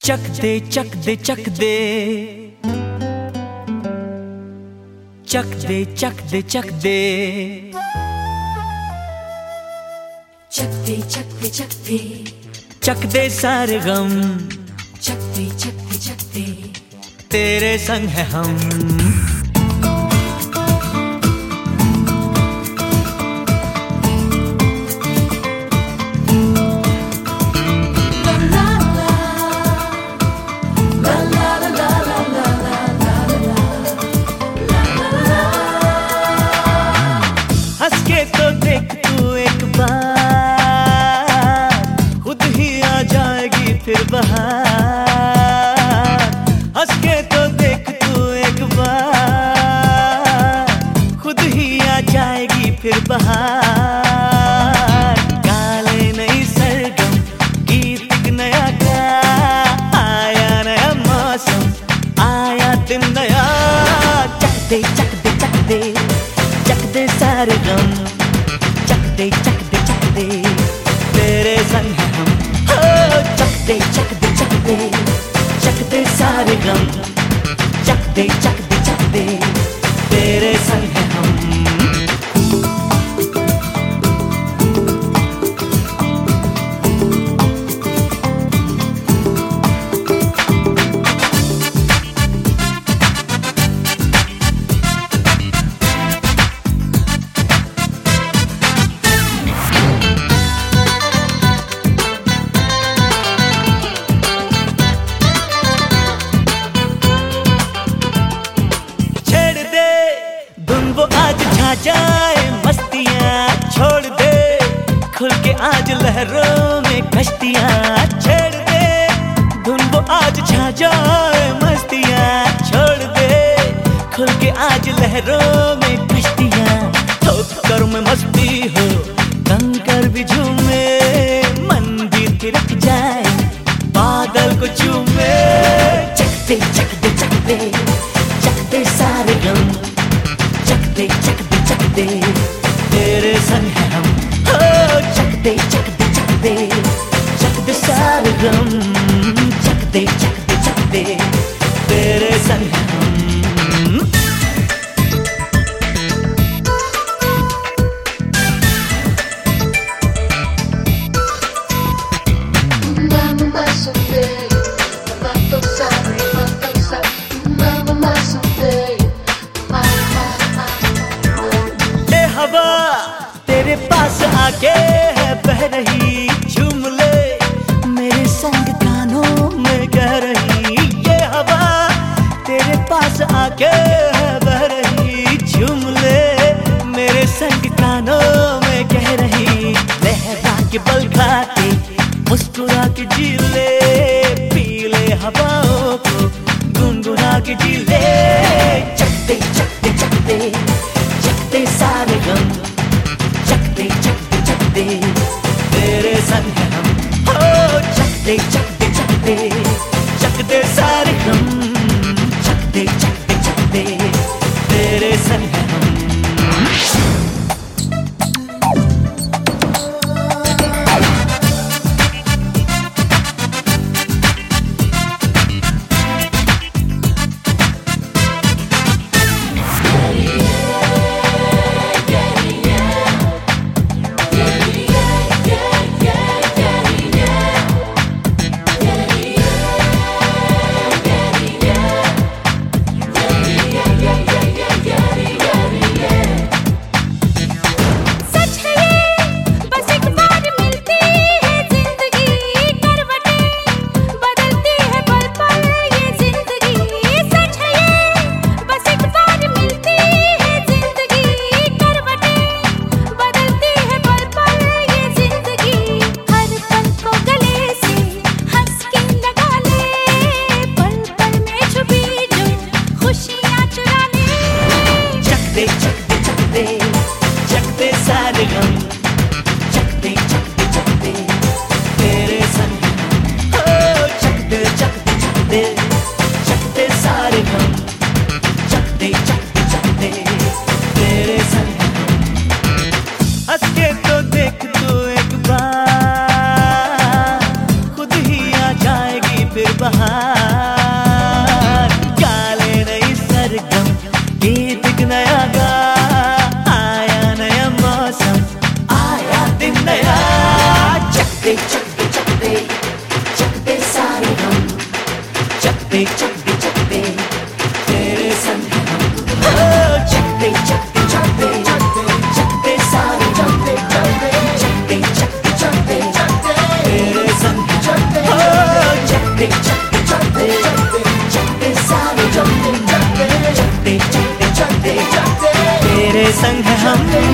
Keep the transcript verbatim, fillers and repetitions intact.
चक दे चक दे चक दे चक दे चक दे चक दे चक दे चक दे चक दे चक दे सारे गम, चक दे चक दे चक दे तेरे संग है हम। हंस के तो देख तू एक बार, खुद ही आ जाएगी फिर बहार। हंस के तो देख तू एक बार, खुद ही आ जाएगी फिर बहार। काले नई सरगम, गीत एक नया गा, आया नया मौसम, आया दिन नया। चक दे चक दे चक दे चक दे सारे गम, चक दे चक दे चक दे तेरे संग है हम। हो चक दे चक दे चक दे चक दे सारे गम, चक दे चक दे चक दे तेरे संग है हम। वो आज छा जाए मस्तियाँ, छोड़ दे खुल के आज लहरों में कश्तियाँ। छेड़ दे धुन वो आज छा जाए मस्तियाँ, छोड़ दे खुल के आज लहरों में कश्तियाँ। ठोकर में मस्ती हो, कंकर भी झूमे, मन भी थिरक जाए, बादल को चूमे। चक दे चक दे चक दे चक दे सारे गम, चक दे चक दे चक दे तेरे संग है हम। हो चक दे चक दे चक दे चक दे सारे गम, चक दे चक दे चक दे तेरे संग है हम। तेरे पास आके है बह रही, झूम ले मेरे संग कानों में कह रही। ये हवा तेरे पास आके है बह रही, झूम ले मेरे संग कानों में कह रही। लहरा के बल खाते मुस्कुरा के जी ले, पी ले हवाओं को गुनगुना के जी ले। चक दे चक दे चक दे चक दे सारे गम, चक दे चक दे चक दे तेरे संग है हम। हो चक दे चक दे चक दे चक दे सारे गम, चक दे चक दे चक दे तेरे संग है हम। बहार, काले नई सरगम, गीत एक नया गा, आया नया मौसम, आया दिन नया। चकते चकते चकते चकते सारे हम, चकते चकते चकते तेरे संग हम, ओ चकते चकते चकते चकते सारे चकते चकते चकते चकते तेरे संग ओ चकते चकते चकते चकते सारे चकते चकते चकते चकते चकते तेरे संग हम।